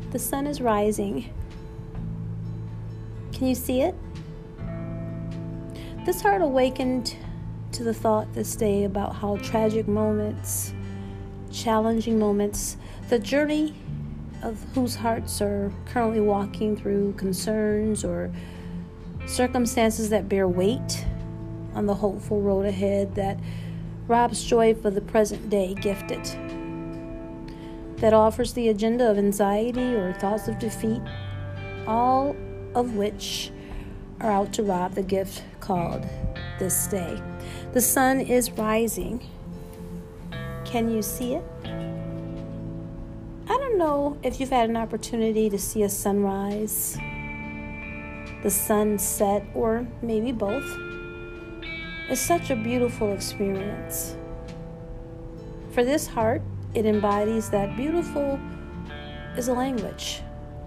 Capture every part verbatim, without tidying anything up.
The sun is rising. Can you see it? This heart awakened to the thought this day about how tragic moments, challenging moments, the journey of whose hearts are currently walking through concerns or circumstances that bear weight on the hopeful road ahead that robs joy for the present day gifted, that offers the agenda of anxiety or thoughts of defeat, all of which are out to rob the gift called this day. The sun is rising. Can you see it? I don't know if you've had an opportunity to see a sunrise, the sunset, or maybe both. It's such a beautiful experience. For this heart, it embodies that beautiful is a language.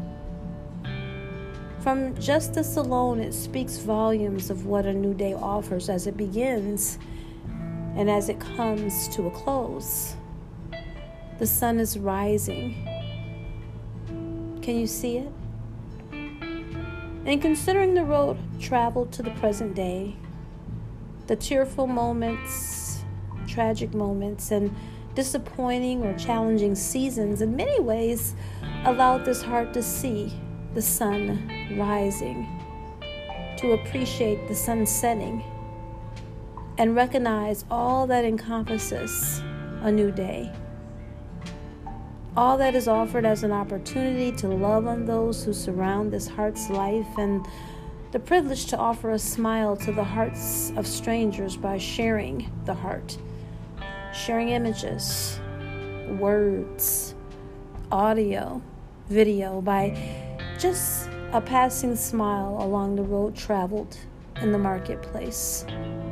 From just this alone, it speaks volumes of what a new day offers as it begins and as it comes to a close. The sun is rising. Can you see it? And considering the road traveled to the present day, the tearful moments, tragic moments, and disappointing or challenging seasons in many ways allowed this heart to see the sun rising, to appreciate the sun setting, and recognize all that encompasses a new day. All that is offered as an opportunity to love on those who surround this heart's life, and the privilege to offer a smile to the hearts of strangers by sharing the heart, sharing images, words, audio, video, by just a passing smile along the road traveled in the marketplace,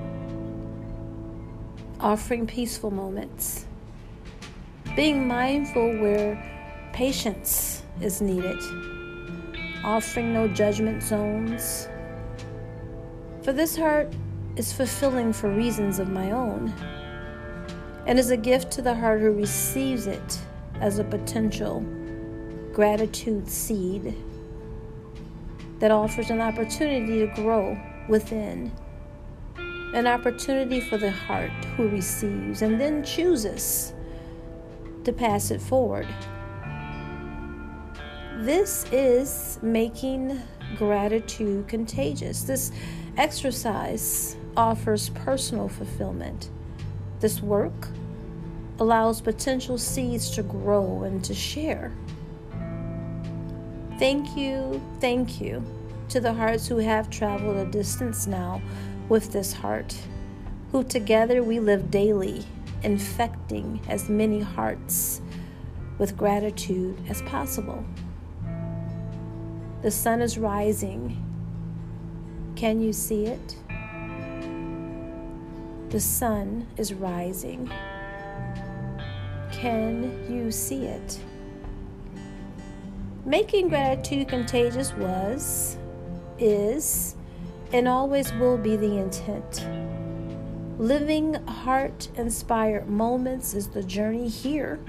offering peaceful moments, being mindful where patience is needed, offering no judgment zones. For this heart is fulfilling for reasons of my own, and is a gift to the heart who receives it as a potential gratitude seed that offers an opportunity to grow within, an opportunity for the heart who receives and then chooses to pass it forward. This is making gratitude contagious. This exercise offers personal fulfillment. This work allows potential seeds to grow and to share. Thank you, thank you to the hearts who have traveled a distance now with this heart, who together we live daily, infecting as many hearts with gratitude as possible. The sun is rising. Can you see it? The sun is rising. Can you see it? Making gratitude contagious was, is, and always will be the intent. Living heart-inspired moments is the journey here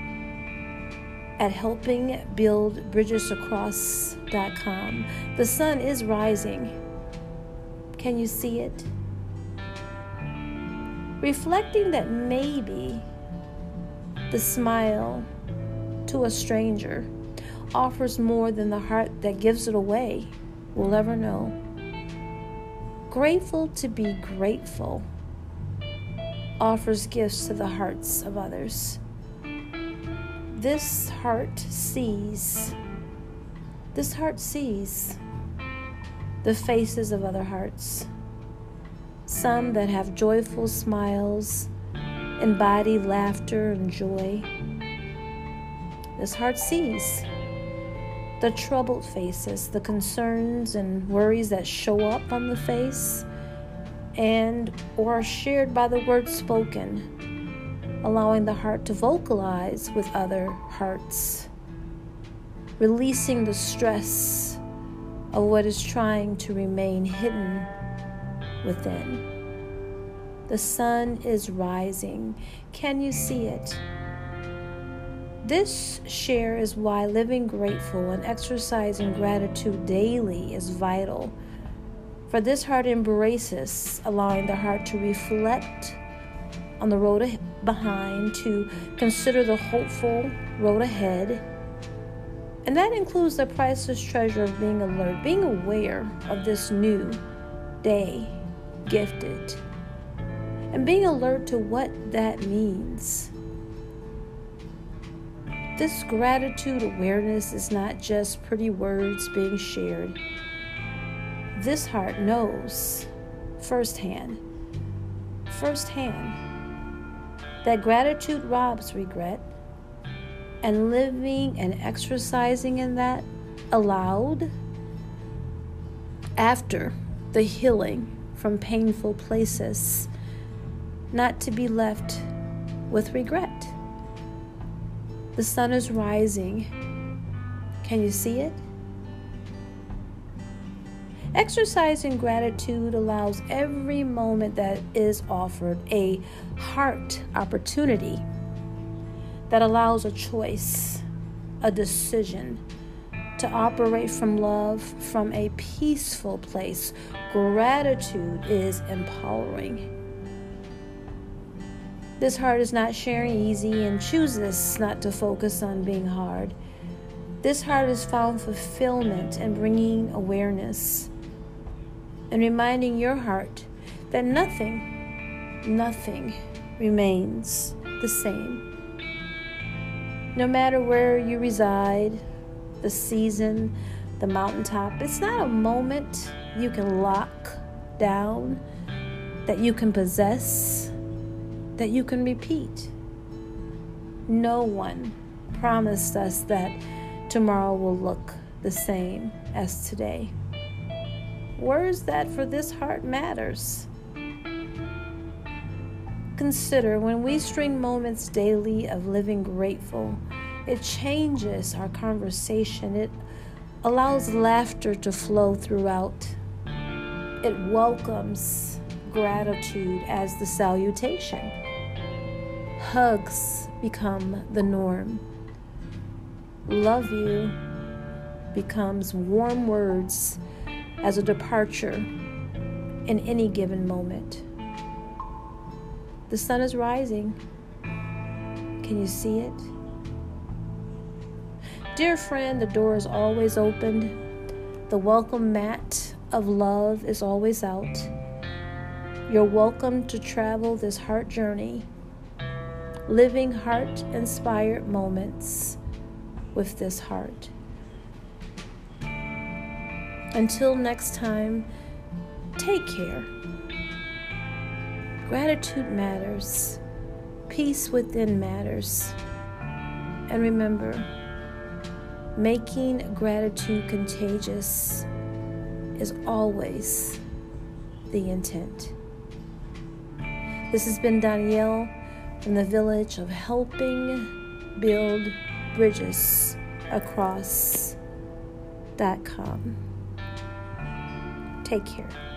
at helping build bridges across dot com. The sun is rising. Can you see it? Reflecting that maybe the smile to a stranger offers more than the heart that gives it away will ever know. Grateful to be grateful offers gifts to the hearts of others. This heart sees, this heart sees the faces of other hearts, some that have joyful smiles, embody laughter and joy. This heart sees the troubled faces, the concerns and worries that show up on the face and or are shared by the words spoken, allowing the heart to vocalize with other hearts, releasing the stress of what is trying to remain hidden within. The sun is rising. Can you see it? This share is why living grateful and exercising gratitude daily is vital. For this heart embraces allowing the heart to reflect on the road behind, to consider the hopeful road ahead. And that includes the priceless treasure of being alert, being aware of this new day gifted, and being alert to what that means. This gratitude awareness is not just pretty words being shared. This heart knows firsthand, firsthand, that gratitude robs regret, and living and exercising in that allowed after the healing from painful places, not to be left with regret. The sun is rising. Can you see it? Exercising gratitude allows every moment that is offered a heart opportunity that allows a choice, a decision to operate from love, from a peaceful place. Gratitude is empowering. This heart is not sharing easy and chooses not to focus on being hard. This heart has found fulfillment in bringing awareness and reminding your heart that nothing, nothing remains the same. No matter where you reside, the season, the mountaintop, it's not a moment you can lock down, that you can possess, that you can repeat. No one promised us that tomorrow will look the same as today. Words that for this heart matters. Consider when we string moments daily of living grateful, it changes our conversation. It allows laughter to flow throughout. It welcomes gratitude as the salutation. Hugs become the norm. Love you becomes warm words as a departure in any given moment. The sun is rising. Can you see it? Dear friend, the door is always opened. The welcome mat of love is always out. You're welcome to travel this heart journey, living heart-inspired moments with this heart. Until next time, take care. Gratitude matters. Peace within matters. And remember, making gratitude contagious is always the intent. This has been Danielle from the Village of Helping Build Bridges Across dot com. Take care.